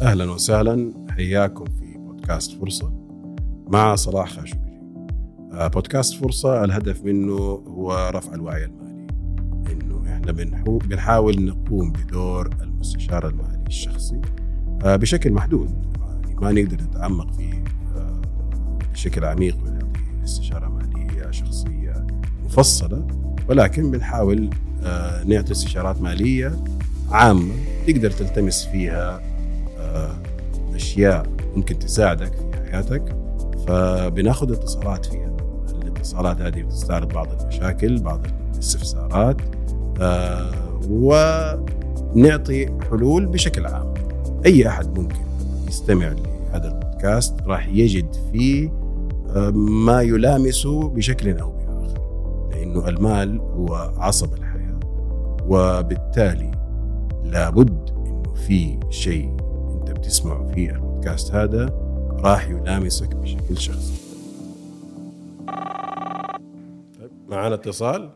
أهلا وسهلا، حياكم في بودكاست فرصة مع صلاح خاشقجي. بودكاست فرصة الهدف منه هو رفع الوعي المالي، إنه إحنا بنحاول نقوم بدور المستشار المالي الشخصي بشكل محدود، يعني ما نقدر نتعمق فيه بشكل عميق ونعطي استشارة مالية شخصية مفصلة، ولكن بنحاول نعطي استشارات مالية عامة تقدر تلتمس فيها أشياء ممكن تساعدك في حياتك. فبناخذ اتصالات فيها، الاتصالات هذه بتستعرض بعض المشاكل، بعض الاستفسارات، ونعطي حلول بشكل عام. أي أحد ممكن يستمع لهذا البودكاست راح يجد فيه ما يلامسه بشكل أو بآخر، لأنه المال هو عصب الحياة، وبالتالي لابد إنه في شيء أنت بتسمعه في البودكاست هذا راح يلامسك بشكل شخصي. طيب، معنا اتصال.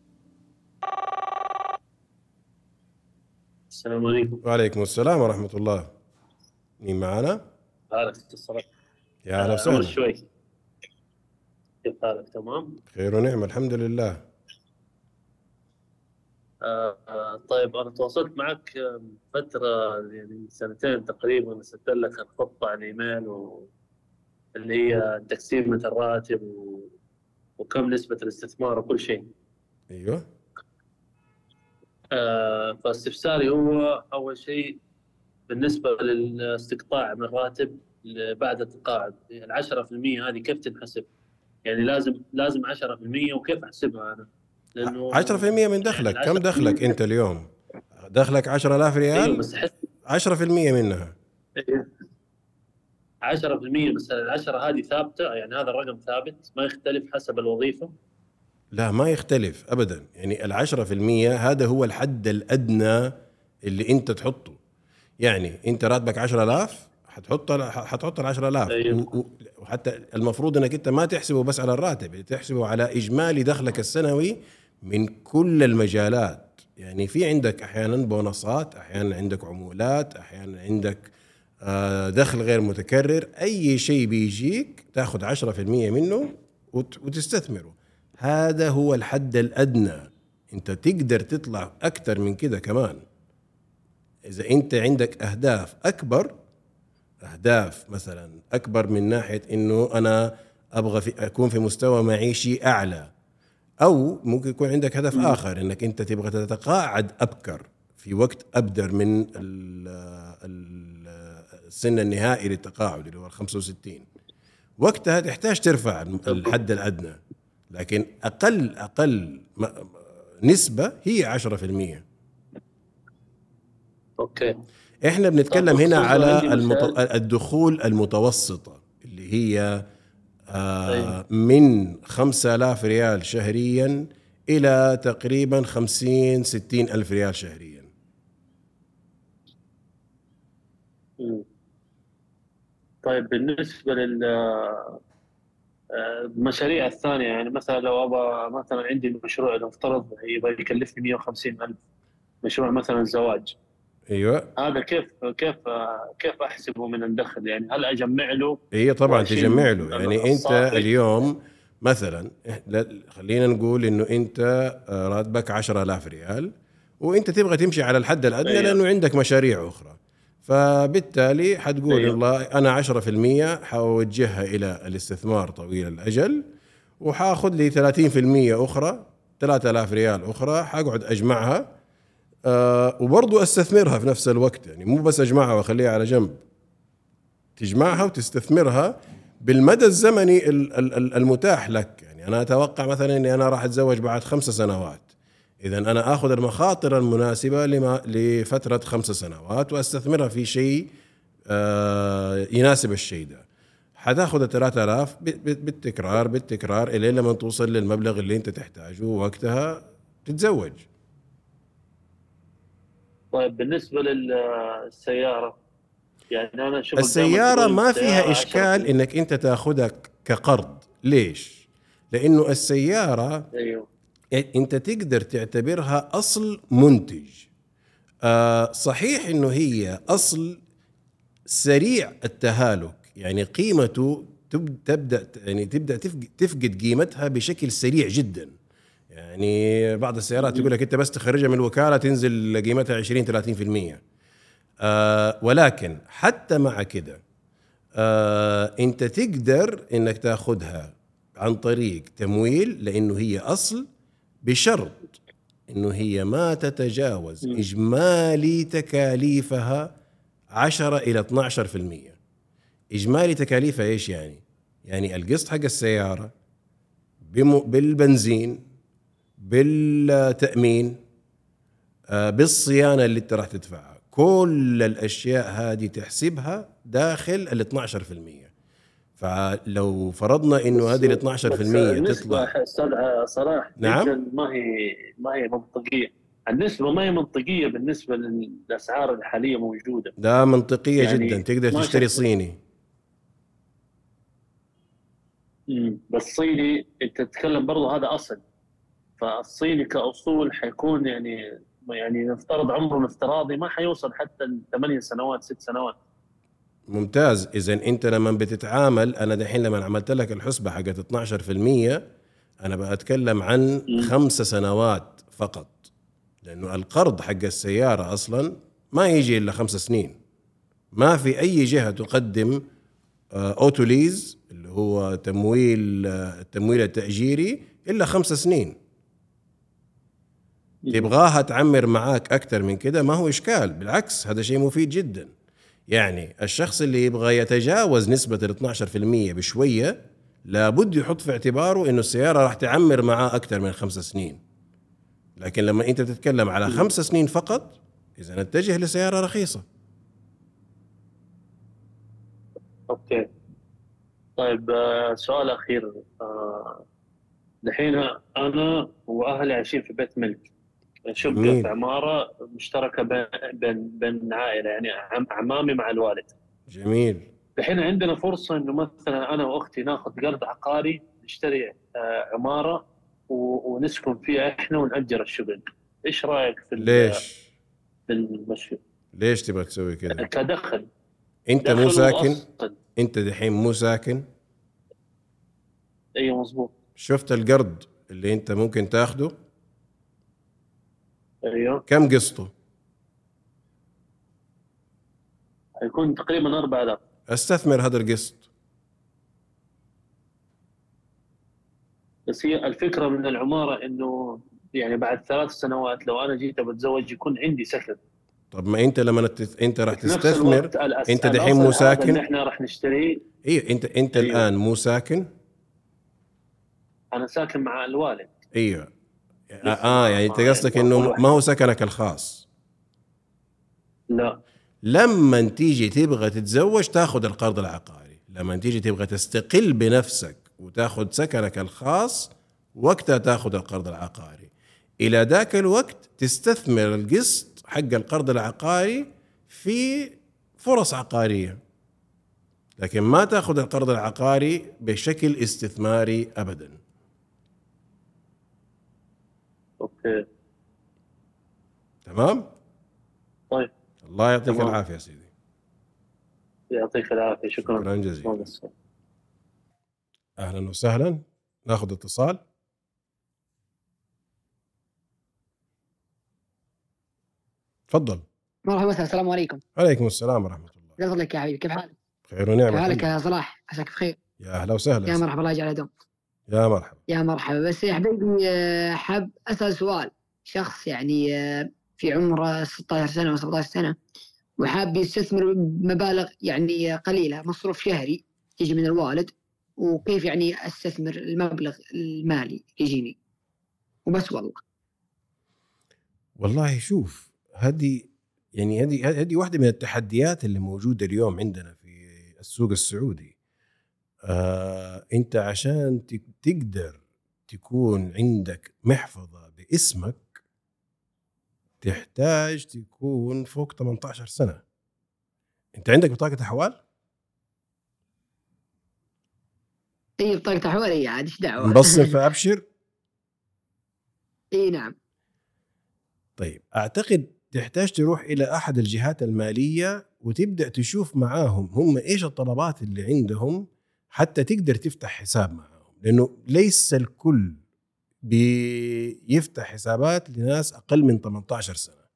السلام عليكم. وعليكم السلام ورحمة الله. مين معنا؟ حالك اتصلت؟ يا أهلا عمر وسهلا. شوي. كيف حالك؟ تمام. خير ونعمة الحمد لله. طيب أنا تواصلت معك فترة، يعني من سنتين تقريبا، أرسلت لك الخطة على الإيميل اللي هي تقسيمة الراتب وكم نسبة الاستثمار وكل شيء. أيوه. فاستفساري هو أول شيء بالنسبة للاستقطاع من الراتب بعد التقاعد، 10% هذه كيف تنحسب؟ يعني لازم 10%، وكيف أحسبها أنا؟ لأنه 10% من دخلك. يعني كم دخلك أنت اليوم؟ دخلك 10,000 أيوه، ريال، بس 10% منها 10%. بس العشرة هذه ثابتة، يعني هذا الرقم ثابت ما يختلف حسب الوظيفة؟ لا، ما يختلف أبدا. يعني 10% هذا هو الحد الأدنى اللي أنت تحطه. يعني أنت راتبك 10,000 حتحط 10,000. أيوه. وحتى المفروض أنك أنت ما تحسبه بس على الراتب، تحسبه على إجمالي دخلك السنوي من كل المجالات. يعني في عندك أحيانا بونصات، أحيانا عندك عمولات، أحيانا عندك دخل غير متكرر. أي شيء بيجيك تأخذ 10% منه وتستثمره. هذا هو الحد الأدنى. أنت تقدر تطلع أكتر من كده كمان إذا أنت عندك أهداف أكبر، أهداف مثلا أكبر من ناحية إنه أنا أبغى أكون في مستوى معيشي أعلى، أو ممكن يكون عندك هدف آخر إنك أنت تبغى تتقاعد أبكر في وقت أبدر من السن النهائي للتقاعد اللي هو 65. وقتها تحتاج ترفع الحد الأدنى، لكن أقل نسبة هي 10%. أوكي. إحنا بنتكلم هنا على مثال. الدخول المتوسطة اللي هي أيوه. من 5,000 ريال شهريا إلى تقريبا 50-60 ألف ريال شهريا. طيب بالنسبة للمشاريع الثانية، يعني مثلا لو أبغى مثلا عندي مشروع، نفترض يبغى يكلفني 150,000، مشروع مثلا زواج، أيوة. هذا كيف أحسبه من الدخل؟ يعني هل أجمع له هي طبعا وأشيل تجمع له. يعني أنت الصافي؟ اليوم مثلا خلينا نقول إنه أنت راتبك 10,000 ريال وأنت تبغى تمشي على الحد الأدنى أيوه. لأنه عندك مشاريع أخرى، فبالتالي حتقول أيوه. والله أنا 10% حوجهها إلى الاستثمار طويل الأجل، وحاخذ لي 30% أخرى، 3,000 ريال أخرى حقعد أجمعها وبرضو أستثمرها في نفس الوقت. يعني مو بس أجمعها وأخليها على جنب، تجمعها وتستثمرها بالمدى الزمني المتاح لك. يعني أنا أتوقع مثلا أني أنا راح أتزوج بعد 5 سنوات، إذن أنا أخذ المخاطر المناسبة لفترة 5 سنوات وأستثمرها في شيء يناسب الشيء ده. حتاخذ 3,000 بالتكرار إلى لما توصل للمبلغ اللي أنت تحتاجه، وقتها تتزوج. طيب بالنسبة للسيارة، يعني أنا أشوف قدامك السيارة تقول ما فيها السيارة إشكال 10%. إنك أنت تأخذها كقرض. ليش؟ لأنه السيارة أيوه. أنت تقدر تعتبرها أصل منتج. صحيح إنه هي أصل سريع التهالك، يعني قيمته تبدأ يعني تبدأ تفقد قيمتها بشكل سريع جدا. يعني بعض السيارات يقول لك انت بس تخرجها من الوكالة تنزل قيمتها 20-30%. ولكن حتى مع كده انت تقدر انك تاخدها عن طريق تمويل، لانه هي اصل، بشرط انه هي ما تتجاوز اجمالي تكاليفها 10-12%. اجمالي تكاليفها ايش يعني؟ يعني القسط حق السيارة بالبنزين، بالتأمين، بالصيانة اللي انت راح تدفعها، كل الاشياء هذه تحسبها داخل 12%. فلو فرضنا انه هذه ال 12% النسبة تطلع. أستاذ صلاح نعم. جدا ما هي منطقية. النسبة ما هي منطقية بالنسبة للأسعار الحالية موجودة. ده منطقية جدا، يعني تقدر تشتري 12. صيني. بس صيني أنت تتكلم برضه هذا أصل. فالصيني كأصول حيكون يعني نفترض عمره الافتراضي ما حيوصل حتى 8 سنوات 6 سنوات. ممتاز. اذا انت لما بتتعامل، انا دحين لما عملت لك الحسبة حقت 12%، انا بتكلم عن 5 سنوات فقط، لانه القرض حق السيارة اصلا ما يجي الا 5 سنين. ما في اي جهة تقدم اوتوليز اللي هو التمويل التأجيري الا 5 سنين. تبغاها تعمر معاك اكثر من كده ما هو اشكال، بالعكس هذا شيء مفيد جدا. يعني الشخص اللي يبغى يتجاوز نسبة ال 12% بشوية لابد يحط في اعتباره انه السيارة راح تعمر معاه اكثر من 5 سنين. لكن لما انت تتكلم على 5 سنين فقط، اذا اتجه لسيارة رخيصة. أوكي. طيب سؤال أخير. دحين أنا وأهلي عايشين في بيت ملك، شقة في جميل. عمارة مشتركة بين عائلة، يعني عمامي مع الوالد. جميل. دحين عندنا فرصة إنه مثلا أنا وأختي ناخذ قرض عقاري نشتري عمارة ونسكن فيها إحنا ونأجر الشقق. إيش رأيك ليش؟ في المشروع ليش تبغى تسوي كده؟ كدخل؟ انت مو دخل ساكن. وأصل. انت دحين مو ساكن. أيوة مظبوط. شفت القرض اللي انت ممكن تاخده أيوة كم قسطه؟ هيكون تقريبا 4000. استثمر هذا القسط. بس هي الفكرة من العمارة إنه يعني بعد 3 سنوات لو أنا جيت بتزوج يكون عندي سكن. طب ما انت لما انت راح في نفس تستثمر. الوقت انت دحين مو الأصل هذا اللي ساكن. إحنا راح نشتريه. ايوه، انت أيوة الان مو ساكن. أنا ساكن مع الوالد. ايوه. لسه يعني انت يعني قصدك ما انه أقول ما هو وحدي. سكنك الخاص. لا. لما تيجي تبغى تتزوج تاخذ القرض العقاري، لما تيجي تبغى تستقل بنفسك وتاخذ سكنك الخاص، وقتها تاخذ القرض العقاري. الى ذاك الوقت تستثمر القسط حق القرض العقاري في فرص عقارية، لكن ما تاخذ القرض العقاري بشكل استثماري ابدا. أوكي. تمام. طيب. الله يعطيك تمام. العافية سيدي. يعطيك العافية. شكرا. شكرا جزيلا. اهلا وسهلا. ناخذ اتصال. تفضل. مرحبا، السلام عليكم. عليكم السلام ورحمة الله. الله يفضلك يا حبيبي، كيف حالك؟ خير ونعمة. كيف حالك الحمد يا لله. صلاح؟ عساك بخير. يا أهلا وسهلا. يا مرحبا، الله يجعل دوم. يا مرحبا. يا مرحبا. بس يا حبيبي حاب أسأل سؤال. شخص يعني في عمره 16 سنة أو 17 سنة وحاب يستثمر بمبالغ يعني قليلة، مصروف شهري يجي من الوالد، وكيف يعني أستثمر المبلغ المالي يجيني وبس. والله شوف، هذه واحدة من التحديات اللي موجودة اليوم عندنا في السوق السعودي. أنت عشان تقدر تكون عندك محفظة باسمك تحتاج تكون فوق 18 سنة. أنت عندك بطاقة أحوال؟ أي بطاقة أحوال؟ أي عاد إيش دعوة. مبصم في أبشر؟ أي نعم. طيب أعتقد تحتاج تروح إلى أحد الجهات المالية وتبدأ تشوف معاهم هم إيش الطلبات اللي عندهم حتى تقدر تفتح حساب معاهم، لأنه ليس الكل بيفتح حسابات لناس أقل من 18 سنة.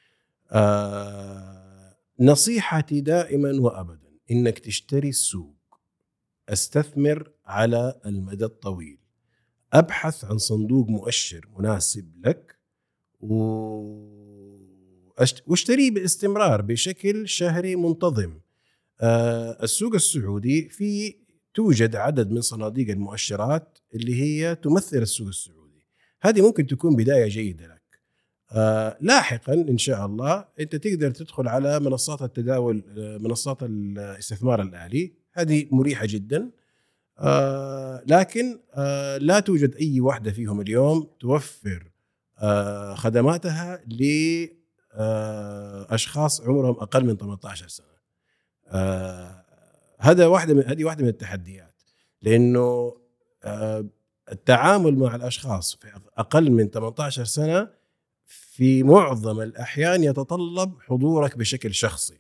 نصيحتي دائما وأبدا إنك تشتري السوق، استثمر على المدى الطويل، أبحث عن صندوق مؤشر مناسب لك واشتريه باستمرار بشكل شهري منتظم. السوق السعودي توجد عدد من صناديق المؤشرات اللي هي تمثل السوق السعودي، هذه ممكن تكون بداية جيدة لك. لاحقا إن شاء الله أنت تقدر تدخل على منصات التداول، منصات الاستثمار الآلي، هذه مريحة جدا. لكن لا توجد أي واحدة فيهم اليوم توفر خدماتها لأشخاص عمرهم أقل من 18 سنة. هذه واحدة من التحديات، لأنه التعامل مع الأشخاص في أقل من 18 سنة في معظم الأحيان يتطلب حضورك بشكل شخصي.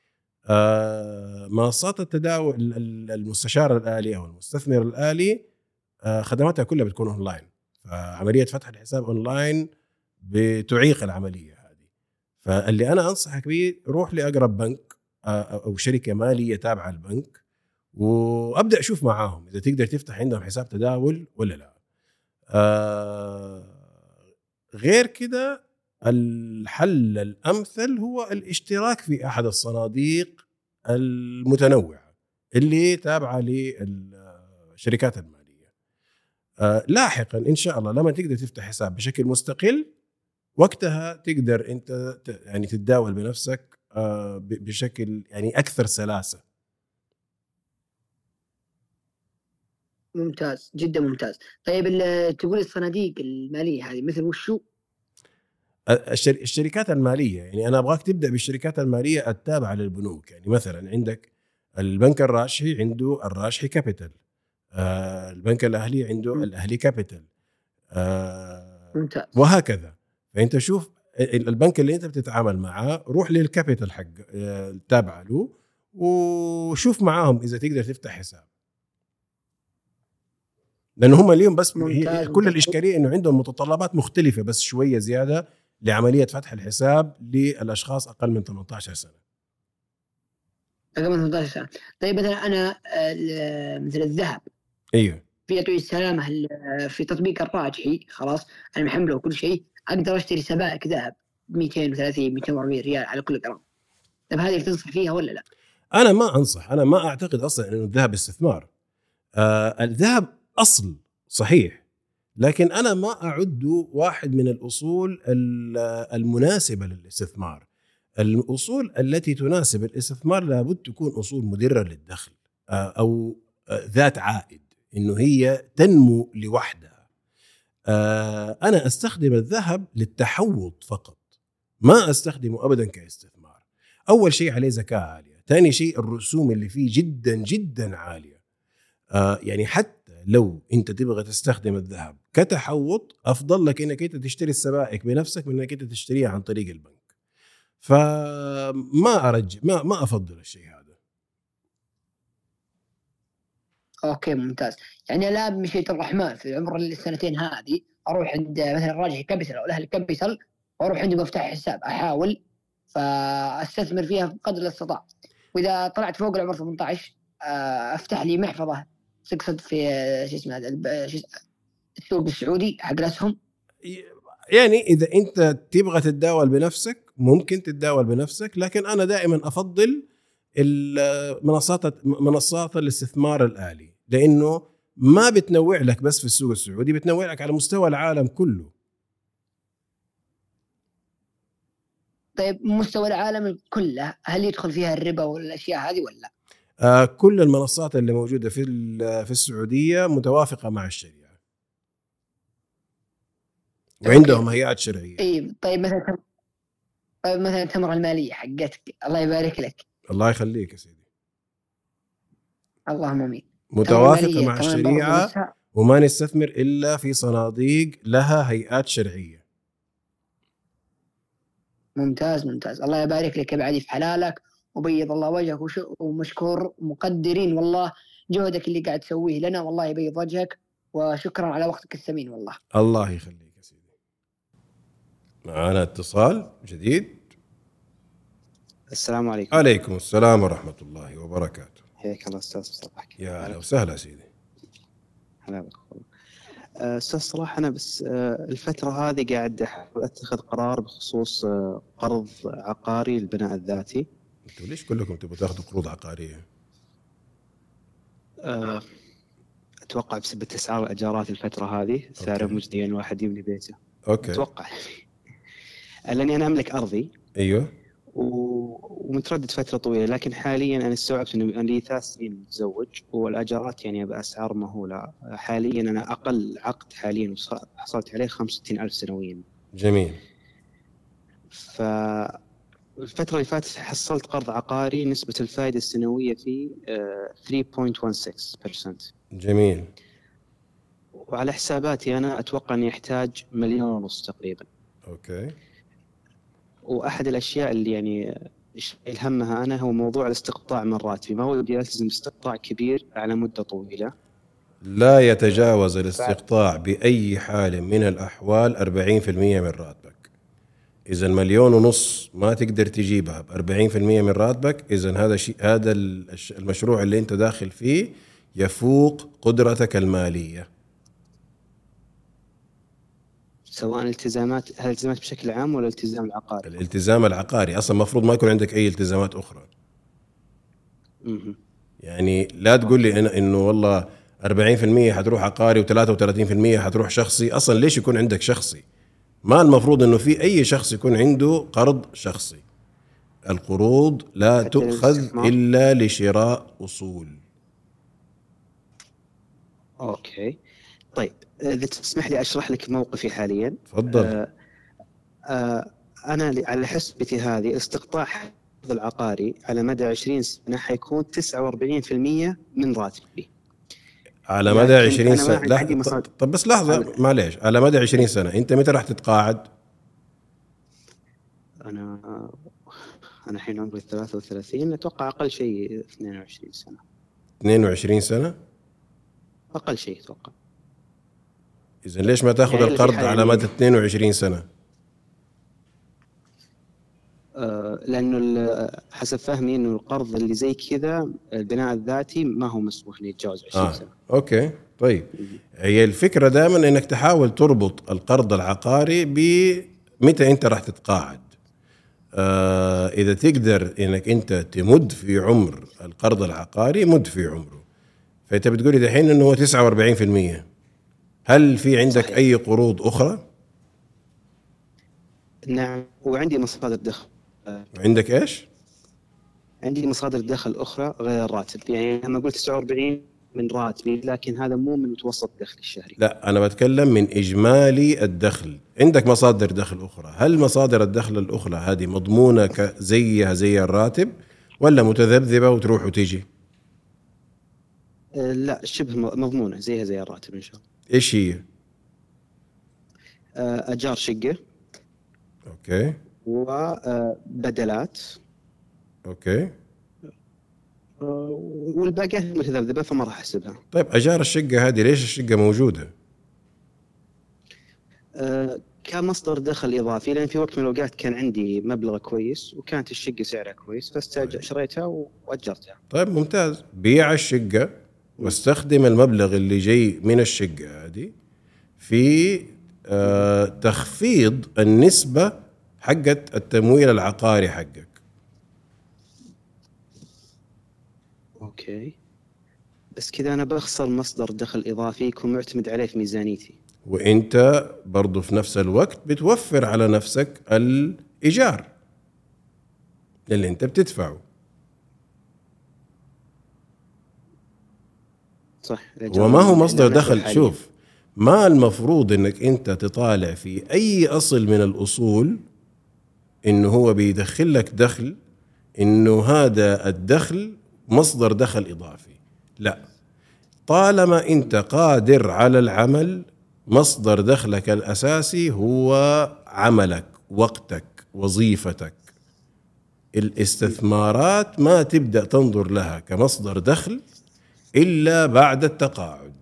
منصات التداول، المستشار الآلي أو المستثمر الآلي، خدماتها كلها بتكون أونلاين، فعملية فتح الحساب أونلاين بتعيق العملية هذه. فاللي أنا أنصحك به، روح لأقرب بنك أو شركة مالية تابعة البنك وأبدأ أشوف معاهم إذا تقدر تفتح عندهم حساب تداول ولا لا. غير كده الحل الأمثل هو الاشتراك في أحد الصناديق المتنوعة اللي تابعة للشركات المالية. لاحقا إن شاء الله لما تقدر تفتح حساب بشكل مستقل، وقتها تقدر أنت يعني تتداول بنفسك بشكل يعني أكثر سلاسة. ممتاز جدا ممتاز. طيب تقول الصناديق المالية هذه مثل وشو؟ الشركات المالية، يعني أنا أبغاك تبدأ بالشركات المالية التابعة للبنوك. يعني مثلا عندك البنك الراشحي عنده الراشحي كابيتال، البنك الأهلي عنده الأهلي كابيتال، ممتاز. وهكذا. فأنت شوف البنك اللي أنت بتتعامل معه، روح للكابيتال حق تابعة له وشوف معاهم إذا تقدر تفتح حساب، لأنه هم اليوم بس كل الإشكالية إنه عندهم متطلبات مختلفة بس شوية زيادة لعملية فتح الحساب للأشخاص أقل من 18 سنة. أقل من 18 سنة. طيب مثلا أنا مثل الذهب، أيوه، في أطوي السلامة في تطبيق الراجحي، خلاص أنا محمله وكل شيء، أقدر أشتري سبائك ذهب 230 240 ريال على كل جرام. طيب هذه تنصح فيها ولا لا؟ أنا ما أنصح، أنا ما أعتقد أصلا إنه الذهب استثمار. الذهب أصل صحيح، لكن أنا ما أعده واحد من الأصول المناسبة للاستثمار. الأصول التي تناسب الاستثمار لابد تكون أصول مدرة للدخل أو ذات عائد، إنه هي تنمو لوحدها. أنا أستخدم الذهب للتحوط فقط، ما أستخدمه أبدا كاستثمار. أول شيء عليه زكاة عالية، ثاني شيء الرسوم اللي فيه جدا جدا عالية. يعني حتى لو أنت تبغى تستخدم الذهب كتحوط، أفضل لك إنك أنت تشتري السبائك بنفسك من إنك أنت تشتريها عن طريق البنك. فما أرجع ما أفضل الشيء هذا. أوكي ممتاز. يعني لا بمشيئة الرحمن في عمر السنتين هذه أروح عند مثلا الراجحي كابيتال أو الأهلي كابيتال وأروح عندي مفتاح حساب، أحاول فأستثمر فيها بقدر الاستطاع، وإذا طلعت فوق العمر 18 أفتح لي محفظة تقصد في شو اسمه هذا السوق السعودي حق الأسهم. يعني إذا أنت تبغى تتداول بنفسك ممكن تتداول بنفسك، لكن أنا دائما أفضل منصات الاستثمار الآلي، لأنه ما بتنوع لك بس في السوق السعودي، بتنوع لك على مستوى العالم كله. طيب مستوى العالم كله هل يدخل فيها الربا والأشياء هذه ولا؟ كل المنصات اللي موجودة في السعودية متوافقة مع الشريعة وعندهم هيئات شرعية. طيب مثلا التمرة المالية حقتك، الله يبارك لك. الله يخليك يا سيدي. اللهم امين. متوافقة مع الشريعة، وما نستثمر إلا في صناديق لها هيئات شرعية. ممتاز ممتاز. الله يبارك لك يا بعدي في حلالك، وبيض الله وجهك، ومشكور مقدرين والله جهدك اللي قاعد تسويه لنا، والله يبيض وجهك، وشكرا على وقتك الثمين والله. الله يخليك يا سيدي. معنا اتصال جديد. السلام عليكم. عليكم السلام ورحمة الله وبركاته. حياك الله أستاذ صلاح. يا أهلا وسهلا سيدي. هلا بك. أستاذ صلاح، أنا بس الفترة هذه قاعد أحاول أتخذ قرار بخصوص قرض عقاري للبناء الذاتي. أنتوا ليش كلكم تبغوا تاخذوا قروض عقارية؟ أتوقع بسبب أسعار الإيجارات الفترة هذه سعره مجدي الواحد يبني بيته. أوكي. أتوقع لأني أنا أملك أرضي. أيوه. ومتردد فترة طويلة، لكن حاليا أنا استوعبت أنه لي 3 سنين متزوج، والأجارات يعني بأسعار مهولة. حاليا أنا أقل عقد حاليا حصلت عليه 65,000 سنويا. جميل. فالفترة اللي فاتت حصلت قرض عقاري نسبة الفائدة السنوية فيه 3.16%. جميل. وعلى حساباتي أنا أتوقع أني أحتاج 1.5 مليون تقريبا. أوكي. وأحد الأشياء اللي يعني الهمها أنا هو موضوع الاستقطاع من راتبي. ما هو بدي ألتزم باستقطاع كبير على مدة طويلة. لا يتجاوز الاستقطاع بأي حال من الأحوال 40% من راتبك. إذا 1.5 مليون ما تقدر تجيبها ب40% من راتبك، إذا هذا المشروع اللي أنت داخل فيه يفوق قدرتك المالية. سواء الالتزامات، هل الالتزامات بشكل عام ولا الالتزام العقاري؟ الالتزام العقاري أصلا مفروض ما يكون عندك أي التزامات أخرى. يعني لا تقول لي إنه والله 40% حتروح عقاري و33% حتروح شخصي. أصلا ليش يكون عندك شخصي؟ ما المفروض إنه في أي شخص يكون عنده قرض شخصي. القروض لا تؤخذ إلا لشراء أصول. أوكي طيب، إذا تسمح لي أشرح لك موقفي حاليا. تفضل. أنا على حسبتي هذه استقطاع العقاري على مدى 20 سنة حيكون 49% من راتبي. على مدى 20 سنة. طب بس لحظة معليش، على مدى 20 سنة أنت متى راح تتقاعد؟ أنا الحين عمري 33، أتوقع أقل شيء 22 سنة. 22 سنة؟ أقل شيء أتوقع. إذن ليش ما تأخذ يعني القرض على مدى 22 سنة؟ لأنه حسب فهمي إنه القرض اللي زي كذا البناء الذاتي ما هو مسموح إنه يتجاوز 20 سنة. أوكي طيب. هي الفكرة دائما إنك تحاول تربط القرض العقاري بمتى أنت راح تتقاعد. إذا تقدر إنك أنت تمد في عمر القرض العقاري مد في عمره. فأنت بتقولي دحين إنه هو 49%. هل في عندك صحيح. أي قروض أخرى؟ نعم، وعندي مصادر دخل. عندك إيش؟ عندي مصادر دخل أخرى غير الراتب. يعني لما قلت 49 من راتبي، لكن هذا مو من متوسط دخلي الشهري. لا، أنا بتكلم من إجمالي الدخل. عندك مصادر دخل أخرى. هل مصادر الدخل الأخرى هذه مضمونة زيها زي الراتب ولا متذبذبة وتروح وتيجي؟ لا، شبه مضمونة زيها زي الراتب إن شاء الله. إيش هي؟ أجار شقة. أوكي. وبدلات. أوكي. والباقيات متذبذبة فما راح أحسبها. طيب أجار الشقة هذه ليش الشقة موجودة؟ كمصدر دخل إضافي، لأن في وقت من الأوقات كان عندي مبلغ كويس وكانت الشقة سعرها كويس فشريتها وأجرتها. طيب ممتاز. بيع الشقة واستخدم المبلغ اللي جاي من الشقة هذه في تخفيض النسبة حقت التمويل العقاري حقك. أوكي، بس كذا أنا بخسر مصدر دخل إضافي يكون معتمد عليه في ميزانيتي. وإنت برضو في نفس الوقت بتوفر على نفسك الإيجار اللي أنت بتدفعه. صح. وما هو مصدر دخل. شوف، ما المفروض إنك أنت تطالع في أي أصل من الأصول إنه هو بيدخل لك دخل، إنه هذا الدخل مصدر دخل إضافي. لا، طالما أنت قادر على العمل مصدر دخلك الأساسي هو عملك، وقتك، وظيفتك. الاستثمارات ما تبدأ تنظر لها كمصدر دخل إلا بعد التقاعد.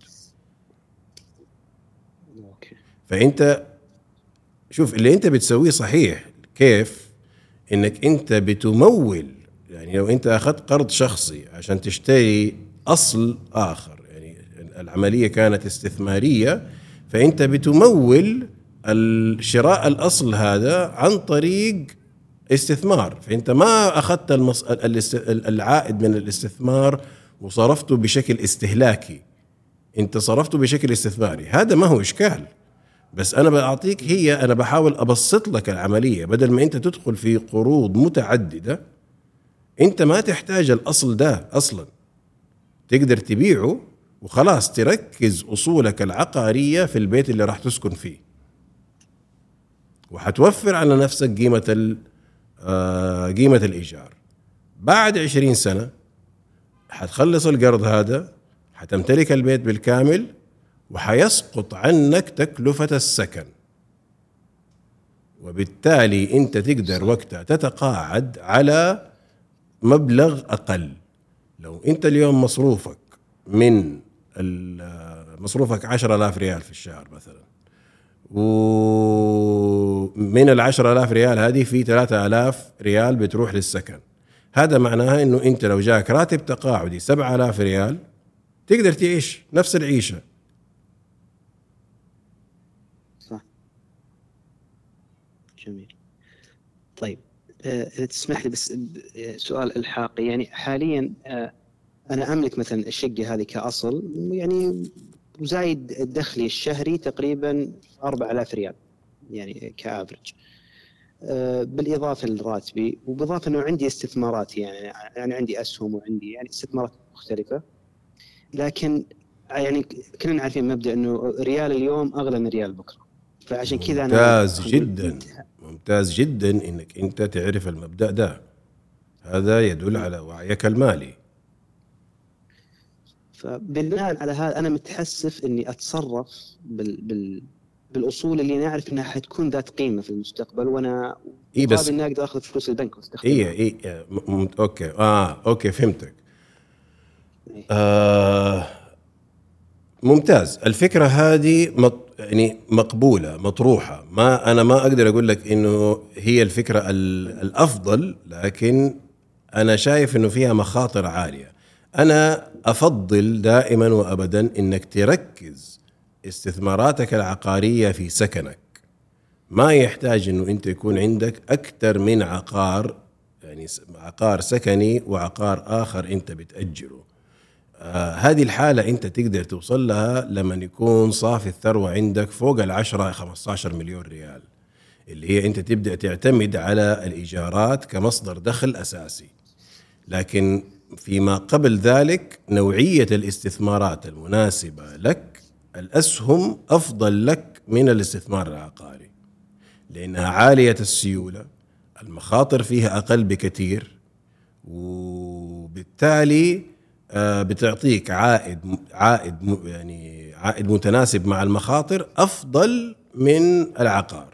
فأنت شوف اللي أنت بتسويه صحيح. كيف؟ إنك أنت بتمول، يعني لو أنت أخذت قرض شخصي عشان تشتري أصل آخر، يعني العملية كانت استثمارية، فأنت بتمول الشراء الأصل هذا عن طريق استثمار. فأنت ما أخذت العائد من الاستثمار وصرفته بشكل استهلاكي، أنت صرفته بشكل استثماري. هذا ما هو إشكال، بس أنا بعطيك أنا بحاول أبسط لك العملية. بدل ما أنت تدخل في قروض متعددة، أنت ما تحتاج الأصل ده أصلا، تقدر تبيعه وخلاص تركز أصولك العقارية في البيت اللي راح تسكن فيه، وحتوفر على نفسك قيمة الإيجار. بعد 20 سنة حتخلص القرض هذا، حتمتلك البيت بالكامل، وحيسقط عنك تكلفة السكن، وبالتالي أنت تقدر وقتها تتقاعد على مبلغ أقل. لو أنت اليوم مصروفك 10,000 ريال في الشهر مثلا، ومن 10,000 ريال هذه في 3,000 ريال بتروح للسكن، هذا معناها أنه أنت لو جاك راتب تقاعدي 7,000 ريال تقدر تعيش نفس العيشة. صح. جميل. طيب إذا تسمح لي بس سؤال إلحاقي. يعني حاليا أنا أملك مثلا الشقة هذه كأصل، يعني وزايد دخلي الشهري تقريبا 4,000 ريال يعني كأفرج، بالإضافة لراتبي، وبإضافة أنه عندي استثمارات، يعني عندي أسهم وعندي يعني استثمارات مختلفة. لكن يعني كلنا عارفين مبدأ أنه ريال اليوم أغلى من ريال بكرة، فعشان كذا أنا ممتاز جدا إنك أنت تعرف المبدأ ده. هذا يدل على وعيك المالي. فبناء على هذا أنا متحسف إني أتصرف بالأصول اللي نعرف إنها حتكون ذات قيمة في المستقبل، وأنا بس إني أقدر أخذ فلوس البنك واستخدمها. أوكي فهمتك. ممتاز. الفكرة هذه يعني مقبولة مطروحة. أنا ما أقدر أقول لك إنه هي الفكرة الأفضل، لكن أنا شايف إنه فيها مخاطر عالية. أنا أفضل دائما وأبدا إنك تركز استثماراتك العقارية في سكنك. ما يحتاج إنه أنت يكون عندك أكثر من عقار، يعني عقار سكني وعقار آخر أنت بتأجره. هذه الحالة أنت تقدر توصل لها لما يكون صافي الثروة عندك فوق 10-15 مليون ريال، اللي هي أنت تبدأ تعتمد على الإيجارات كمصدر دخل أساسي. لكن فيما قبل ذلك نوعية الاستثمارات المناسبة لك، الأسهم أفضل لك من الاستثمار العقاري، لأنها عالية السيولة، المخاطر فيها أقل بكثير، وبالتالي بتعطيك عائد متناسب مع المخاطر أفضل من العقار.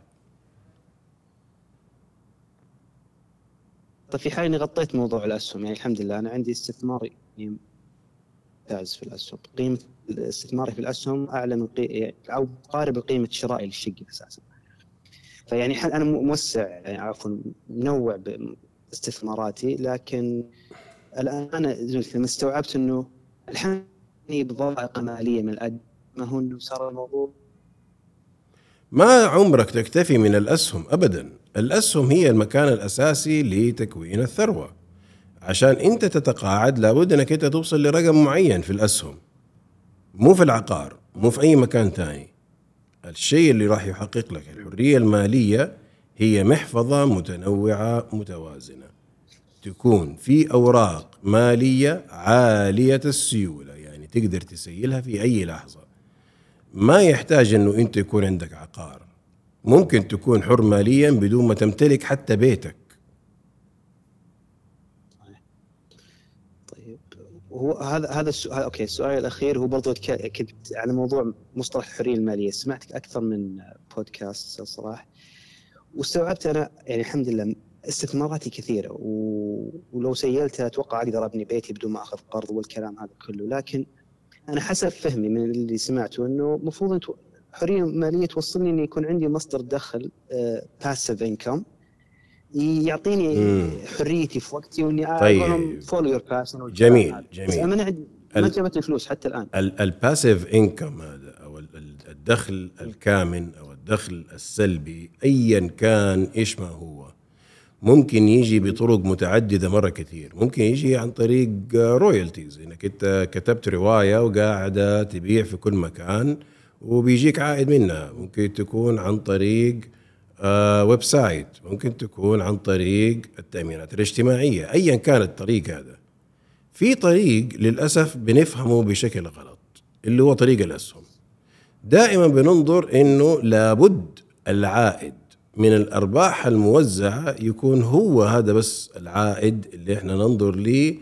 طيب في حال إني غطيت موضوع الأسهم، يعني الحمد لله أنا عندي استثمار ممتاز في الأسهم، قيمة استثماري في الأسهم أعلى من أو قارب قيمة شرائي للشقة أساسا. فيعني حال أنا موسع، يعني عفوا منوع باستثماراتي، لكن الآن أنا لما استوعبت إنه الحين بضائقة مالية من الأجل، ما هو إنه صار الموضوع ما عمرك تكتفي من الأسهم أبدا. الأسهم هي المكان الأساسي لتكوين الثروة. عشان أنت تتقاعد لابد أنك أنت توصل لرقم معين في الأسهم، مو في العقار، مو في أي مكان تاني. الشيء اللي راح يحقق لك الحرية المالية هي محفظة متنوعة متوازنة، تكون في أوراق مالية عالية السيولة، يعني تقدر تسيلها في أي لحظة. ما يحتاج أنه أنت يكون عندك عقار، ممكن تكون حر ماليا بدون ما تمتلك حتى بيتك. طيب وهو هذا السؤال. أوكي، السؤال الأخير هو برضو كنت على موضوع مصطلح الحرية المالية. سمعتك أكثر من بودكاست صراحة، واستوعبت أنا يعني الحمد لله استثماراتي كثيرة، ولو سيلت أتوقع أقدر أبني بيتي بدون ما أخذ قرض والكلام هذا كله. لكن أنا حسب فهمي من اللي سمعته أنه مفروض حرية مالية توصلني أن يكون عندي مصدر دخل passive income يعطيني حريتي في وقتي، وإني أقولهم follow your passion. جميل. أنا ما جابتني فلوس حتى الآن. الباسيف انكم هذا أو الدخل الكامن أو الدخل السلبي أيا كان إيش ما هو، ممكن يجي بطرق متعددة مرة كثير. ممكن يجي عن طريق رويالتيز، إنك أنت كتبت رواية وقاعدة تبيع في كل مكان وبيجيك عائد منها. ممكن تكون عن طريق ويب سايت، ممكن تكون عن طريق التأمينات الاجتماعية، أيا كان الطريق هذا. في طريق للأسف بنفهمه بشكل غلط اللي هو طريق الأسهم. دائما بننظر إنه لابد العائد من الأرباح الموزعة يكون هو هذا بس العائد اللي احنا ننظر ليه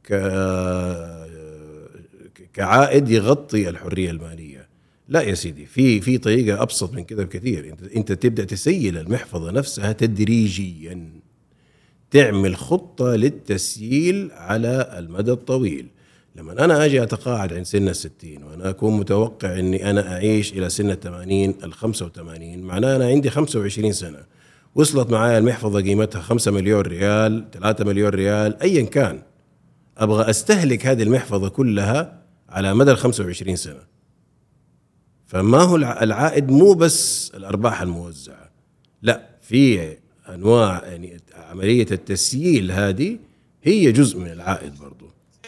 كعائد يغطي الحرية المالية. لا يا سيدي، في طريقة أبسط من كده بكثير. انت تبدأ تسيل المحفظة نفسها تدريجيا، تعمل خطة للتسييل على المدى الطويل. لما أنا أجي أتقاعد عند سن 60 وأنا أكون متوقع أني أنا أعيش إلى سن 80 85، معناه أنا عندي 25 سنة وصلت معايا المحفظة قيمتها 5 مليون ريال 3 مليون ريال أيا كان، أبغى أستهلك هذه المحفظة كلها على مدى 25 سنة. فما هو العائد مو بس الأرباح الموزعة، لا، في أنواع يعني عملية التسييل هذه هي جزء من العائد برضو.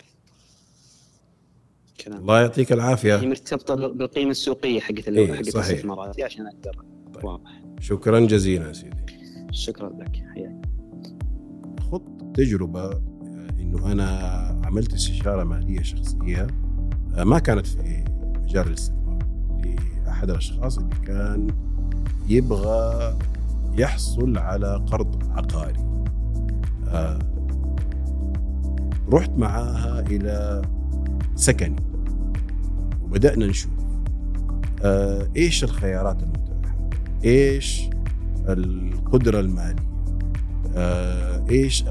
الله يعطيك العافية. هي مرتبطة بالقيمة السوقية حقت الاستثمارات عشان أقدر. طيب. واضح. شكرا جزيلا سيدي. شكرا لك. حياك. خط تجربة إنه أنا عملت استشارة مالية شخصية ما كانت في مجال الاستثمار لأحد الأشخاص اللي كان يبغى يحصل على قرض عقاري. رحت معاها إلى سكني وبدأنا نشوف إيش الخيارات المتاحة، إيش القدرة المالية، إيش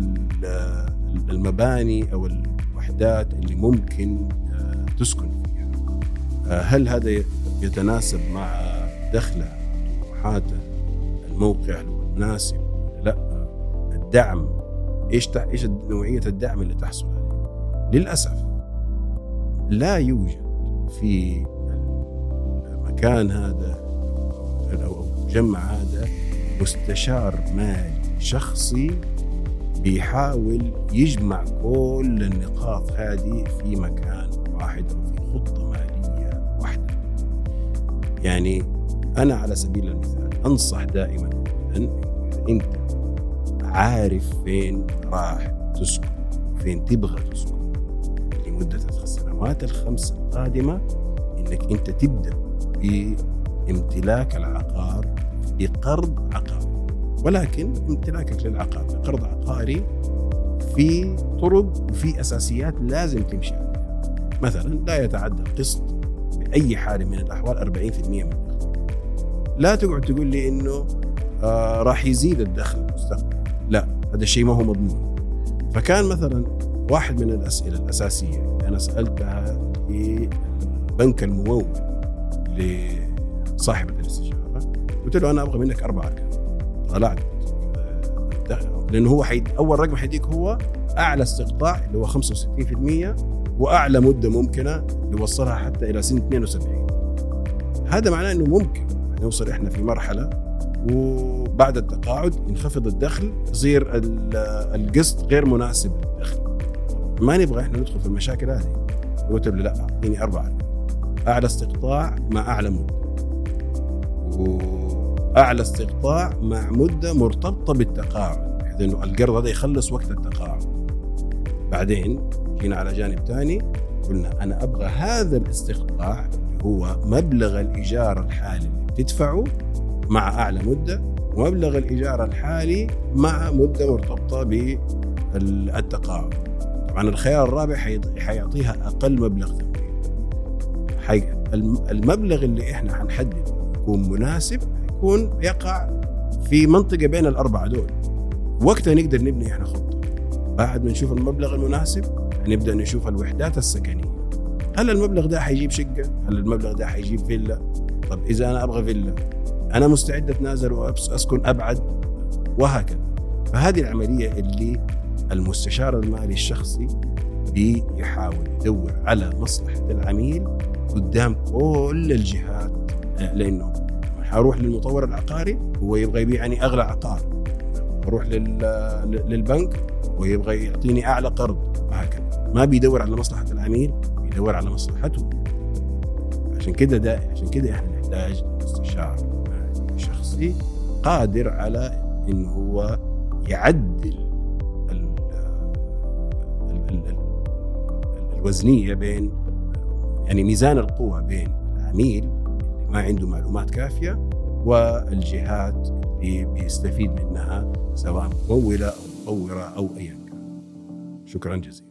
المباني أو الوحدات اللي ممكن تسكن فيها، هل هذا يتناسب مع دخله وطموحاته، الموقع المناسب، لا، الدعم، إيش نوعية الدعم اللي تحصل عليه. للأسف لا يوجد في المكان هذا أو المجمع هذا مستشار مالي شخصي بيحاول يجمع كل النقاط هذه في مكان واحد أو في خطة مالية واحدة. يعني أنا على سبيل المثال أنصح دائما أن أنت عارف فين راح تسكن، فين تبغى تسكن لمدة السنوات الخمس القادمة، إنك أنت تبدأ بامتلاك العقار بقرض عقاري. ولكن امتلاكك للعقار بقرض عقاري في طرق وفي أساسيات لازم تمشي عليها. مثلا لا يتعدى القسط بأي حال من الأحوال 40% من الدخل. لا تقعد تقول لي إنه راح يزيد الدخل مستقبلا، لا، هذا الشيء ما هو مضمون. فكان مثلا واحد من الأسئلة الأساسية اللي أنا سألتها لبنك الممول لصاحبة الاستشارة، قلت له أنا أبغى منك 4 أرقام. طلعت لأنه هو أول رقم حيديك هو أعلى استقطاع اللي هو 65%، وأعلى مدة ممكنة يوصلها حتى إلى سن 72. هذا معناه أنه ممكن نوصل إحنا في مرحلة وبعد التقاعد ينخفض الدخل، يصير القسط غير مناسب للدخل. ما نبغى إحنا ندخل في المشاكل هذه. قلت له لا، أعطيني 4 أعلى استقطاع مع أعلى مدة، وأعلى استقطاع مع مدة مرتبطة بالتقاعد، بحيث إنه القرض هذا يخلص وقت التقاعد. بعدين جينا على جانب تاني قلنا أنا أبغى هذا الاستقطاع اللي هو مبلغ الإيجار الحالي اللي بتدفعه مع أعلى مدة، ومبلغ الإيجار الحالي مع مدة مرتبطة بالتقاعد. طبعا الخيار الرابع حيعطيها أقل مبلغ تمويل. المبلغ اللي إحنا حنحدد يكون مناسب يكون يقع في منطقة بين الأربعة دول. وقتها نقدر نبني احنا خطة. بعد ما نشوف المبلغ المناسب نبدأ نشوف الوحدات السكنية. هل المبلغ ده حيجيب شقة؟ هل المبلغ ده حيجيب فيلا؟ طب إذا أنا أبغى فيلا أنا مستعد أتنازل وأسكن أبعد، وهكذا. فهذه العملية اللي المستشار المالي الشخصي بيحاول يدور على مصلحة العميل قدام كل الجهات، لأنه حروح للمطور العقاري هو يبغى يبيعني أغلى عقار، أروح للبنك ويبغى يعطيني أعلى قرض، وهكذا. ما بيدور على مصلحة العميل، بيدور على مصلحته. عشان كده احنا نحتاج مستشار مالي شخصي قادر على إنه هو يعدل الوزنية بين، يعني ميزان القوة بين العميل اللي ما عنده معلومات كافية والجهات اللي بيستفيد منها سواء ممولة أو مطورة أو أي كان. شكرا جزيلا.